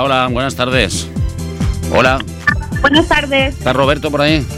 hola, buenas tardes. Hola. Buenas tardes. ¿Está Roberto por ahí?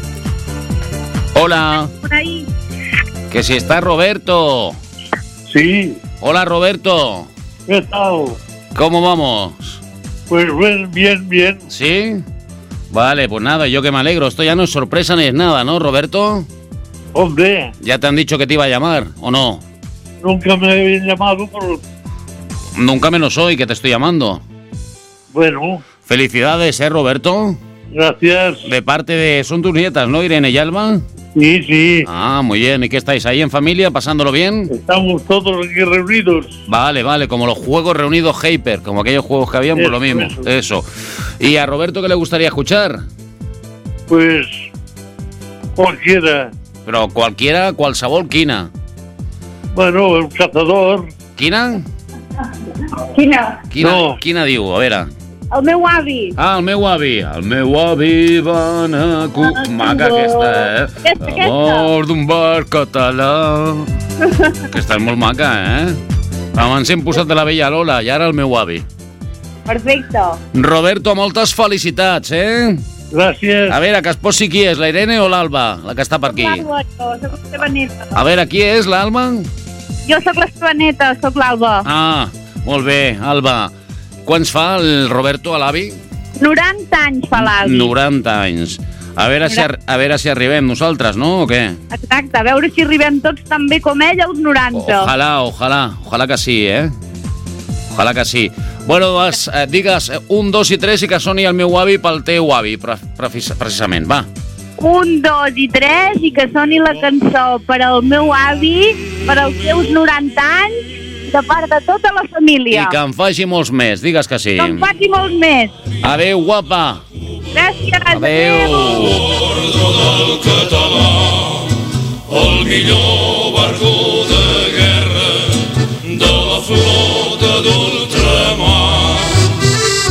Hola. Por ahí. Que si está Roberto. Sí. Hola, Roberto. ¿Qué tal? ¿Cómo vamos? Pues bien. ¿Sí? Vale, pues nada, yo que me alegro. Esto ya no es sorpresa ni es nada, ¿no, Roberto? Hombre, ¿Ya te han dicho que te iba a llamar, o no? nunca me habían llamado, pero Nunca menos hoy que te estoy llamando. bueno, Felicidades, Roberto. gracias. De parte de... Son tus nietas, ¿no, Irene y Alba? Sí. Ah, muy bien. ¿Y qué estáis ahí en familia, pasándolo bien? Estamos todos aquí reunidos. Vale, como los juegos reunidos Hyper, como aquellos juegos que habían, pues lo mismo. Eso. ¿Y a Roberto qué le gustaría escuchar? Pues cualquiera. Pero cualquiera, qualsevol quina. Bueno, el cazador. Quina? Quina? No. Quina diu? A veure. El meu avi. Ah, el meu avi. El meu avi va anar... Maca aquesta, eh? Aquesta. Amor d'un bar català. Aquesta és molt maca, eh? Abans hem posat de la vella Lola i ara el meu avi. Perfecte. Roberto, moltes felicitats, eh? Gràcies. A veure, que es posi qui és, la Irene o l'Alba, la que està per aquí? L'Alba, jo soc la teva neta. A veure, qui és, l'Alba? Jo soc la teva neta, soc l'Alba. Ah, molt bé, Alba. Quants fa el Roberto, a l'avi? 90 anys fa l'avi. 90 anys. A veure si arribem nosaltres, no, o què? Exacte, a veure si arribem tots tan bé com ell als 90. Ojalà que sí, eh? Ojalà que sí. Bueno, digues 1, 2 i 3 i que soni el meu avi pel teu avi, precisament, va. 1, 2 i 3 i que soni la cançó per al meu avi, per als seus 90 anys, de part de tota la família. I que en faci molts més, digues que sí. Que en faci molts més. Adéu, guapa. Gràcies. Adéu. Ordre del català, el millor